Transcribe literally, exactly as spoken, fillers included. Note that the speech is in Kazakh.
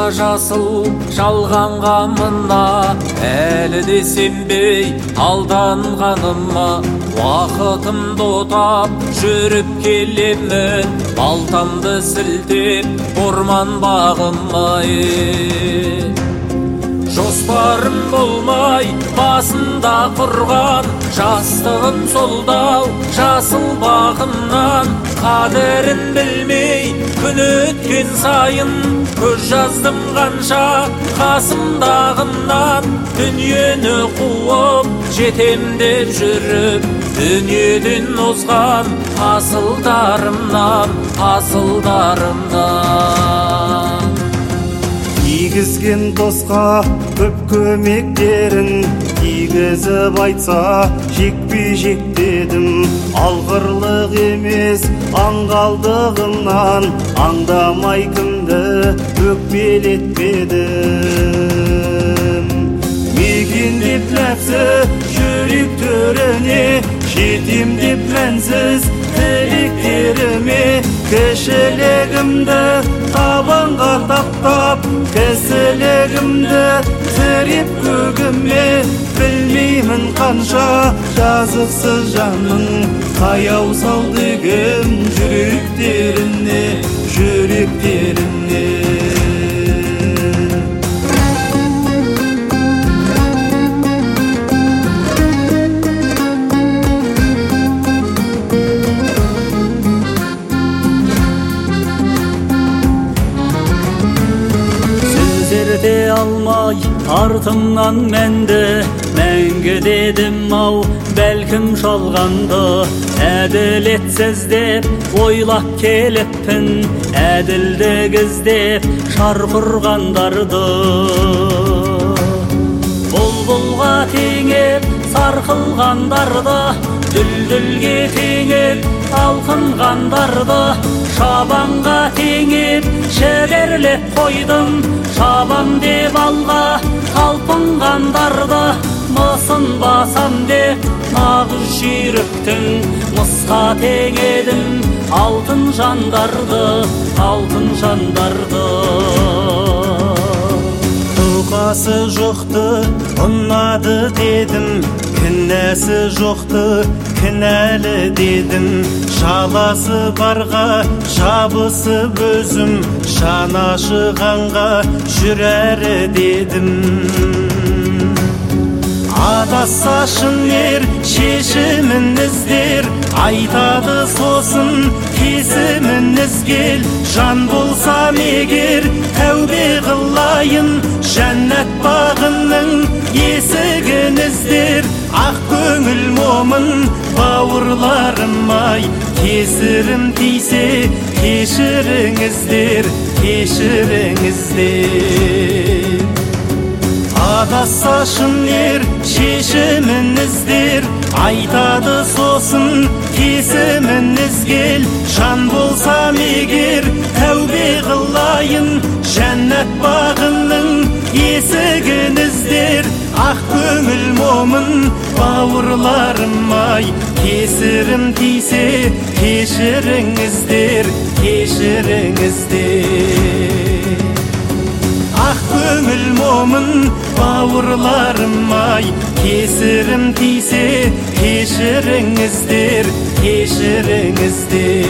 жасыл жалғанға мына, әлі де сенбей алданғаныма. Уақытымды отап жүріп келемін, балтамды сілтеп орман бағыма. Жоспарым болмай басында құрған, жастығым солдау жасыл бағымнан. Қадірін білмей күн өткен сайын, көз жаздым қанша қасымдағымнан. Дүниені қуып жетем деп жүріп, дүниеден озған асылдарымнан, асылдарымнан. Тигізген досқа көп көмектерін тигізіп айтса жекпе-жек дедім. Алғырлық емес аңғалдығымнан, аңдамай кімді өкпелетпедім. Мекендеп нәпсі жүрек төріне, жетем деп мәнсіз тілектеріме. Кішілігімді табанға таптап, кісілігімді тіреп көгіме. Білмеймін қанша жазықсыз жанның қаяу салдығым жүректеріне, жүректеріне. Сөздерде алмай артыңнан мәнді, мәңгі дедім ау бәлкім жалғанды. Әділетсіз деп ойлап келіппін, әділдік іздеп шар құрғандарды. Бұлбұлға теңеп сарқылғандарды, дүлдүлге теңеп алқынғандарды. Шабанға теңеп шеберлеп қойдым, шабан деп алға талпынғандарды. Мысын басам деп нағыз жүйріктің, мысқа теңедім алтын жандарды, алтын жандарды. Тұқасы жоқты ұнады дедім, кінәсі жоқты кінәлі дедім. Шаласы барға жабысып өзім, жанашығанға жүрәрі дедім. Адасса шын ер шешімін іздер, айтады сосын кесімін ізгел. Жан болсам егер тәубе қылайын, жәннат бағының есігін іздер. Ақ көңіл момын бауырларым-ай, кесірім тисе кешіріңіздер, кешіріңіздер. Адасса шын ер шешімін іздер, айтады сосын кесімін ізгел. Жан болсам егер тәубе қылайын, жәннат бағының есігін іздер. Ақ көңіл момын бауырларым-ай, кесірім тисе кешіріңіздер, кешіріңіздер. Ақ көңіл момын бауырларым-ай, кесірім тисе кешіріңіздер, кешіріңіздер.